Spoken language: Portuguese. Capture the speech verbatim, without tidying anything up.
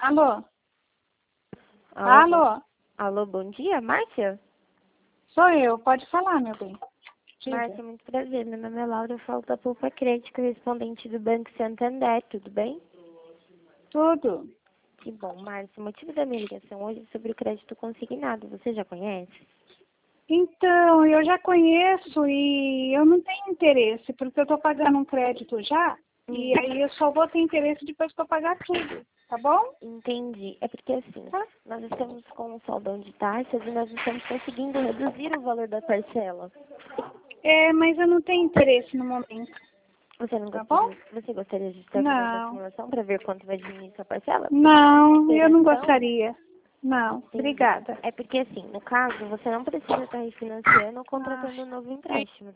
Alô? Alô? Alô? Alô, bom dia, Márcia? Sou eu, pode falar, meu bem. Diga. Márcia, muito prazer. Meu nome é Laura, eu falo da Poupa Crédito, correspondente do Banco Santander, tudo bem? Tudo. Que bom, Márcia. O motivo da minha ligação hoje é sobre o crédito consignado. Você já conhece? Então, eu já conheço e eu não tenho interesse, porque eu estou pagando um crédito já, e aí eu só vou ter interesse depois que eu pagar tudo, tá bom? Entendi. É porque assim, nós estamos com um saldão de taxas e nós estamos conseguindo reduzir o valor da parcela. É, mas eu não tenho interesse no momento, Você não tá gostaria, bom? você gostaria de estar fazendo a Não, simulação para ver quanto vai diminuir sua parcela? não, eu não Operação? gostaria. Não, Entendi. obrigada. É porque assim, no caso, você não precisa estar refinanciando ou contratando um novo empréstimo.